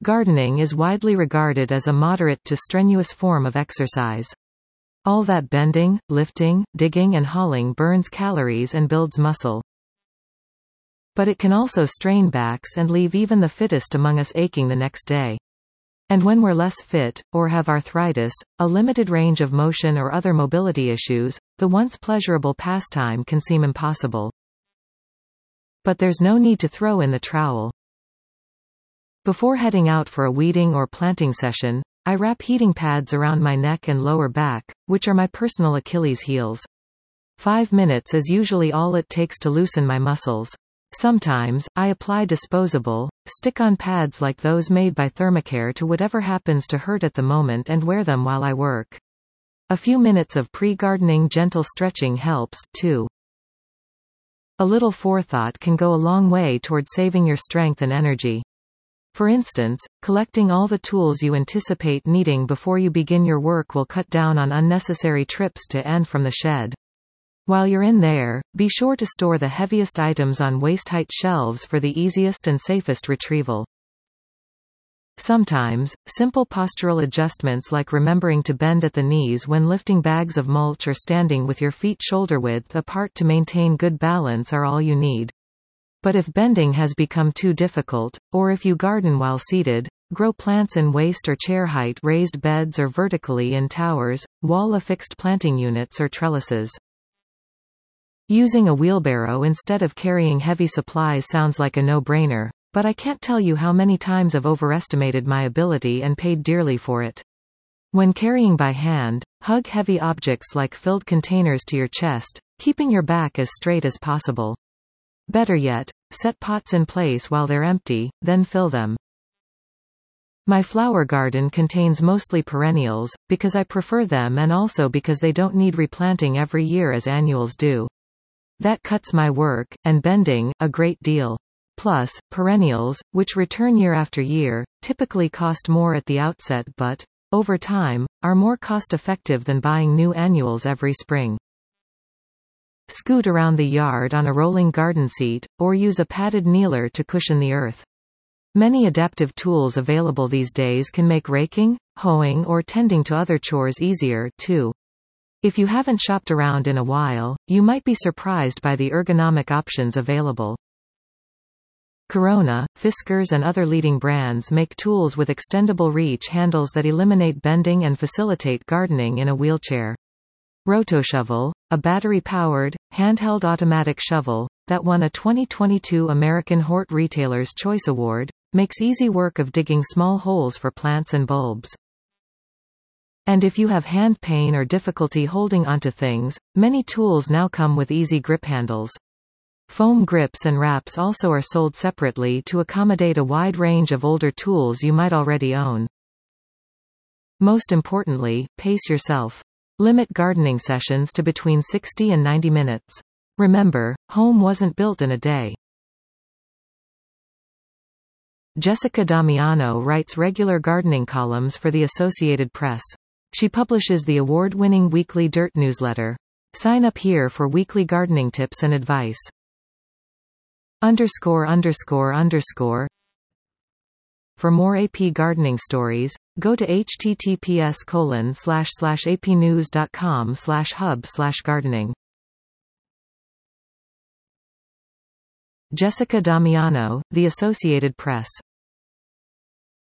Gardening is widely regarded as a moderate to strenuous form of exercise. All that bending, lifting, digging and hauling burns calories and builds muscle. But it can also strain backs and leave even the fittest among us aching the next day. And when we're less fit, or have arthritis, a limited range of motion or other mobility issues, the once pleasurable pastime can seem impossible. But there's no need to throw in the trowel. Before heading out for a weeding or planting session, I wrap heating pads around my neck and lower back, which are my personal Achilles heels. 5 minutes is usually all it takes to loosen my muscles. Sometimes, I apply disposable, stick-on pads like those made by Thermacare to whatever happens to hurt at the moment and wear them while I work. A few minutes of pre-gardening gentle stretching helps, too. A little forethought can go a long way toward saving your strength and energy. For instance, collecting all the tools you anticipate needing before you begin your work will cut down on unnecessary trips to and from the shed. While you're in there, be sure to store the heaviest items on waist-height shelves for the easiest and safest retrieval. Sometimes, simple postural adjustments like remembering to bend at the knees when lifting bags of mulch or standing with your feet shoulder-width apart to maintain good balance are all you need. But if bending has become too difficult, or if you garden while seated, grow plants in waist or chair height raised beds or vertically in towers, wall-affixed planting units or trellises. Using a wheelbarrow instead of carrying heavy supplies sounds like a no-brainer, but I can't tell you how many times I've overestimated my ability and paid dearly for it. When carrying by hand, hug heavy objects like filled containers to your chest, keeping your back as straight as possible. Better yet, set pots in place while they're empty, then fill them. My flower garden contains mostly perennials, because I prefer them and also because they don't need replanting every year as annuals do. That cuts my work, and bending, a great deal. Plus, perennials, which return year after year, typically cost more at the outset but, over time, are more cost-effective than buying new annuals every spring. Scoot around the yard on a rolling garden seat, or use a padded kneeler to cushion the earth. Many adaptive tools available these days can make raking, hoeing or tending to other chores easier, too. If you haven't shopped around in a while, you might be surprised by the ergonomic options available. Corona, Fiskars and other leading brands make tools with extendable reach handles that eliminate bending and facilitate gardening in a wheelchair. Rotoshovel, a battery-powered, handheld automatic shovel, that won a 2022 American Hort Retailer's Choice Award, makes easy work of digging small holes for plants and bulbs. And if you have hand pain or difficulty holding onto things, many tools now come with easy grip handles. Foam grips and wraps also are sold separately to accommodate a wide range of older tools you might already own. Most importantly, pace yourself. Limit gardening sessions to between 60 and 90 minutes. Remember, home wasn't built in a day. Jessica Damiano writes regular gardening columns for the Associated Press. She publishes the award-winning weekly Dirt newsletter. Sign up here for weekly gardening tips and advice. ____. For more AP gardening stories, go to https://apnews.com/hub/gardening. Jessica Damiano, The Associated Press.